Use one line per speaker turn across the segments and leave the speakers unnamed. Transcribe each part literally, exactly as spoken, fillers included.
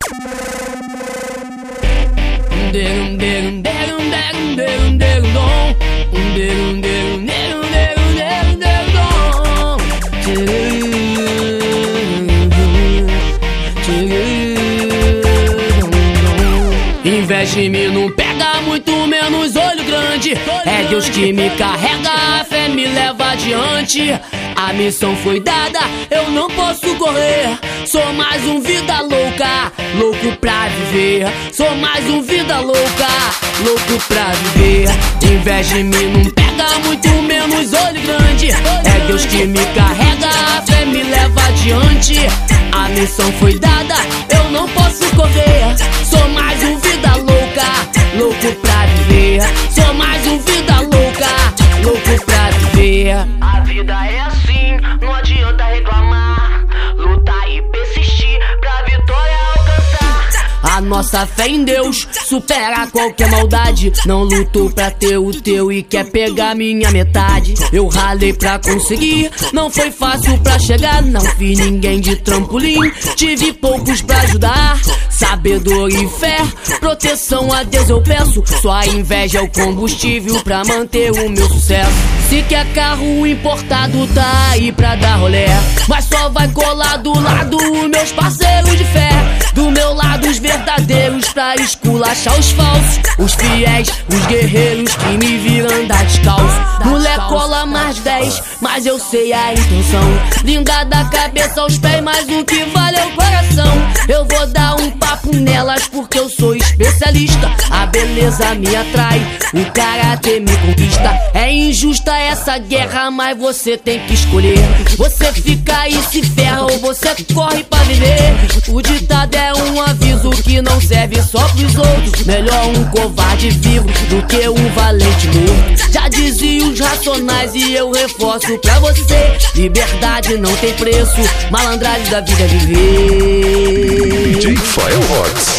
Inveja em mim não pega, muito menos olho grande. É Deus que me carrega, a fé me leva adiante. A missão foi dada, eu não posso correr. Sou mais um vida louca, louco pra viver. Sou mais um vida louca, louco pra viver. Inveja em mim não pega, muito menos olho grande. É Deus que me carrega, a fé me leva adiante. A missão foi dada, eu não posso correr. Sou mais um vida louca, louco pra viver. Sou mais um vida louca, louco pra viver.
A vida é assim, não adianta reclamar. Lutar e persistir pra vitória alcançar.
A nossa fé em Deus supera qualquer maldade. Não luto pra ter o teu e quer pegar minha metade. Eu ralei pra conseguir, não foi fácil pra chegar. Não vi ninguém de trampolim, tive poucos pra ajudar. Sabedoria e fé, proteção a Deus eu peço. Sua inveja é o combustível pra manter o meu sucesso. Se quer carro importado, tá aí pra dar rolé, mas só vai colar do lado os meus parceiros de fé. Do meu lado os verdadeiros pra esculachar os falsos. Os fiéis, os guerreiros que me viram andar descalço. Mulher cola mais dez, mas eu sei a intenção. Linda da cabeça aos pés, mas o que vale é o coração. Eu vou dar um papo nelas porque eu sou especialista. A beleza me atrai, o caráter me conquista. É injusta essa guerra, mas você tem que escolher. Você fica e se ferra ou você corre pra viver. O ditado é um aviso que não serve só pros outros. Melhor um covarde vivo do que um valente morto. Já dizia os racionais e eu reforço pra você: liberdade não tem preço, malandragem da vida é viver.
D J Fireworks.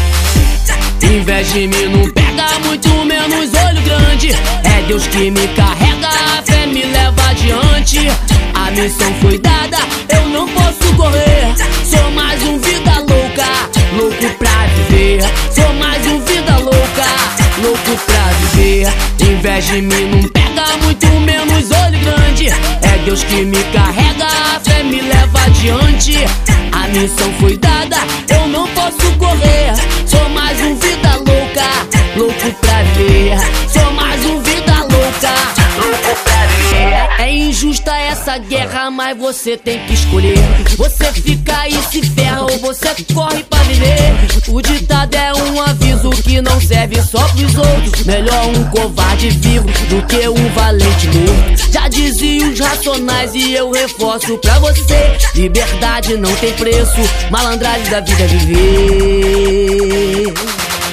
Inveja em mim não pega, muito menos olho grande. É Deus que me carrega, a fé me leva adiante. A missão foi dada, eu não posso correr. Sou mais um vida louca, louco pra viver. Sou mais um vida louca, louco pra viver. Inveja em mim não pega, muito menos olho grande. É Deus que me carrega, a fé me leva adiante. A missão foi dada, eu não posso correr. Sou mais um vida louca, louco pra viver. Sou mais um vida louca, louco pra viver. É injusta essa guerra, mas você tem que escolher. Você fica e se ferra ou você corre pra viver. O ditado é um aviso que não serve só pros outros. Melhor um covarde vivo do que um valente morto. Já dizia os racionais e eu reforço pra você: liberdade não tem preço, malandragem da vida é viver.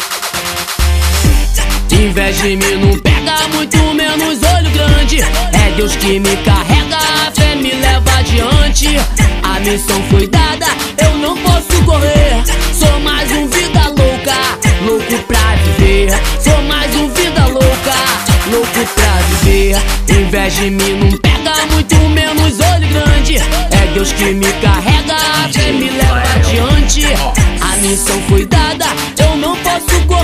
Inveja em mim não pega, muito menos olho grande. É Deus que me carrega, a fé me leva adiante. A missão foi dada, eu não posso correr. Sou mais um vida louca, louco pra viver. Sou mais um vida louca, louco pra viver. Inveja em mim não pega, muito menos olho grande. É Deus que me carrega, a fé me leva adiante. A missão foi dada, eu não posso correr.